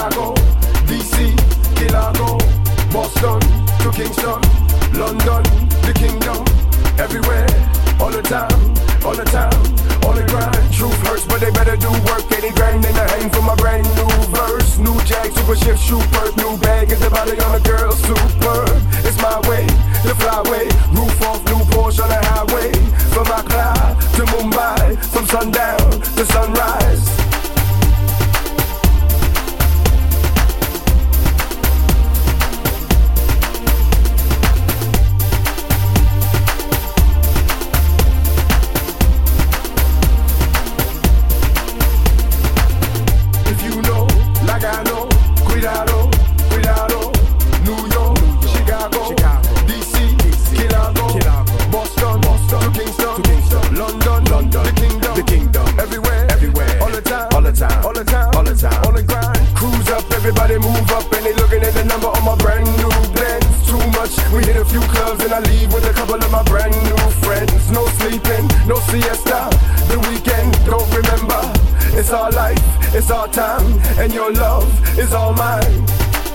Chicago, DC, Chicago, Boston to Kingston, London, the kingdom, everywhere, all the time, all the time, all the grind. Truth hurts, but they better do work. 80 grand in the hand for my brand new verse. New Jag, super shift, superb. New bag is the body on the girl, superb. It's my way, the flyway. Roof off, new Porsche on the highway. From Accra to Mumbai, from sundown to sunrise. Everybody move up and they looking at the number on my brand new Benz. Too much, we hit a few clubs and I leave with a couple of my brand new friends. No sleeping, no siesta, the weekend, don't remember. It's our life, it's our time, and your love is all mine.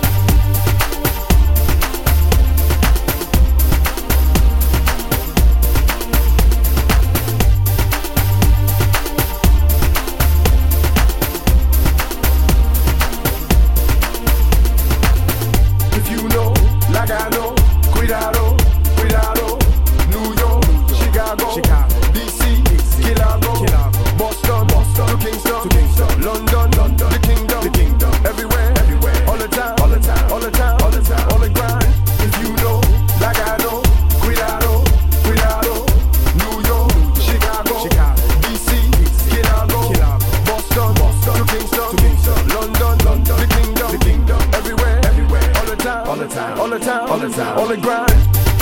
All the time, all the grind.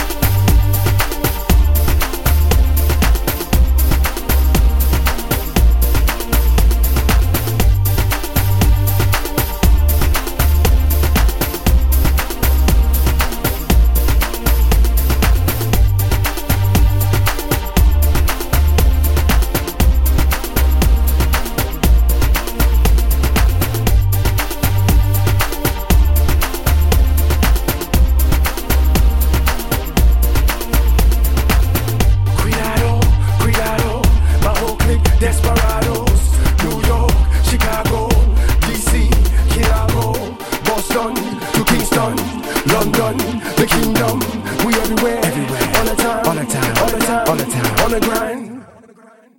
Desperados, New York, Chicago, DC, Chicago, Boston to Kingston, London, the kingdom. We everywhere, all the time, all the time, all the time, all the time, on the grind.